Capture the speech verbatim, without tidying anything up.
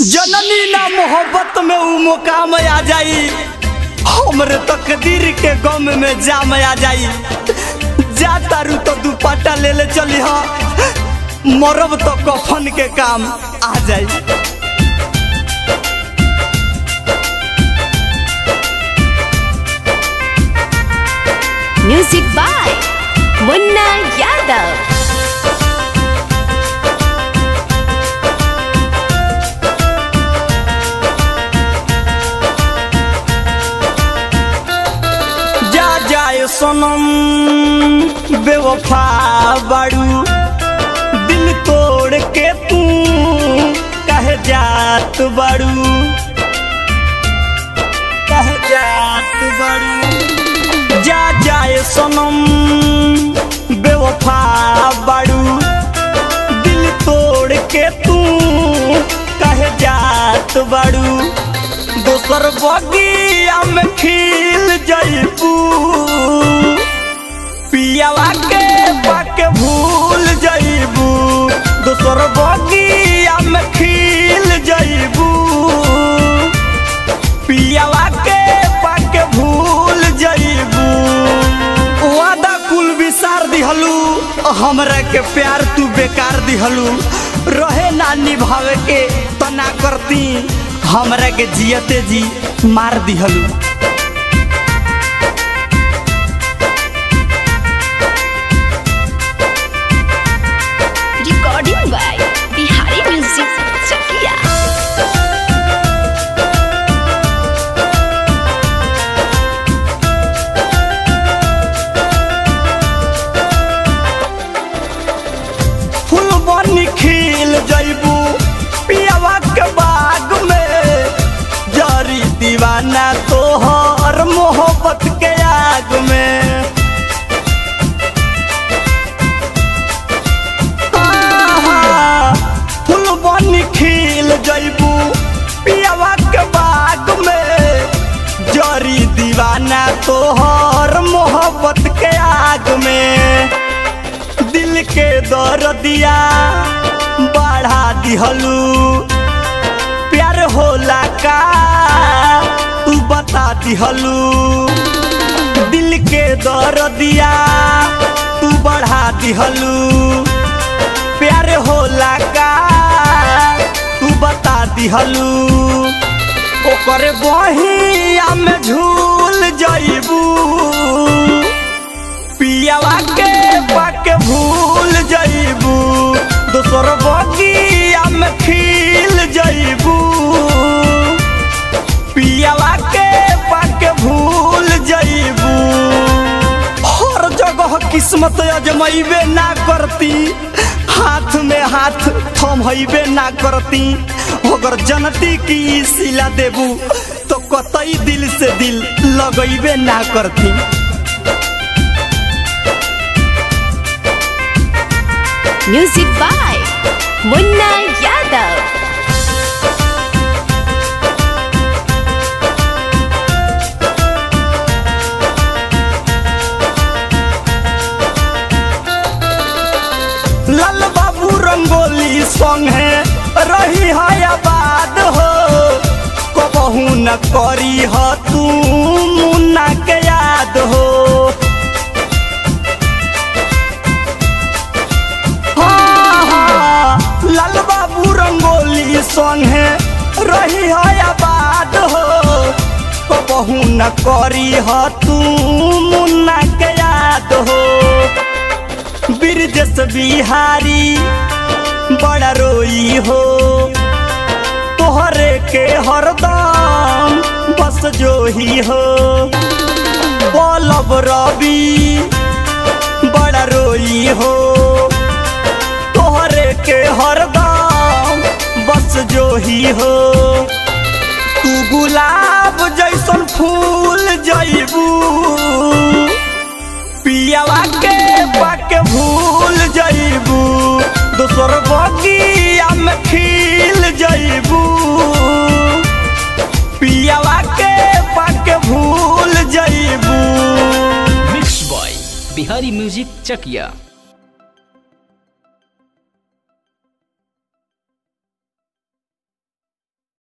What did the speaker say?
जननी ना मोहब्बत में उ मुकाम आ जाई, हमरे तकदीर के गम में जाम आ जाई। जा तारू तो दुपट्टा ले ले चली हा, मरब तो कफन के काम आ जाई। Music by Munna Yadav. जा जाए सनम बेवफा बाड़ू, दिल तोड़ के तू कहे जात बाड़ू, कहे जात बाड़ू। जा जाए सनम बेवफा बाड़ू, दिल तोड़ के तू कहे जात बाड़ू। दोसर बगिया में खिल जइबू, पियावा के पाके भूल जइबू। दोसर बगिया में खिल जइबू, पियावा के पाके भूल जइबू। वादा कुल विसार दिहलू, हमरा के प्यार तू बेकार दिहलू। रहे ना निभावे के तना करती, हमरा के जियते जी मार दिहलू। Recording by Bihari music Chakiya. फूल बनी खिल जइबू पियावा के बाग में, जरी दीवाना तोहर मोहब्बत के आग में। फूल बनी खिल जइबू पियावा के बाग में, जरी दीवाना तोहर मोहब्बत के आग में। दिल के दर्दिया बढ़ा दिहलू, प्यार होला का तू बता दिहलू। दिल के दर्दिया तू बढ़ा दिहलू, प्यार होला का तू बता दिहलू। ओकर बहिया में झूल जइबू, पियावा के पाके भूल जइबू। दोसर बगिया में खिल जइबू, पियावा के पाके भूल जइबू। हर जगह किस्मत अजमैबे ना करती, हाथ में हाथ थमैबे ना करती। अगर जनती की सिला देबू तो कतई दिल से दिल लगैबे ना करती। Music by Munna Yadav. लाल बाबू रंगोली संग है रही है आबाद हो, कबहू न करी हो तू मुन्ना के याद हो। हाँ हाँ लाल बाबू रंगोली संग है रही है आबाद हो, कबहू न करी हो तू मुन्ना के याद हो। बिरजस बिहारी बड़ा रोई हो, तोहरे के हरदम बस जो ही हो। पलब रवि बड़ा रोई हो, तोहरे के हरदम बस जो ही हो। तू गुलाब जैसन फूल जइबू, पियावा के पाके भूल जइबू। दोसर बगिया में खिल जइबू, पियावा के पाके भूल जइबू। Mix by Bihari music Chakiya.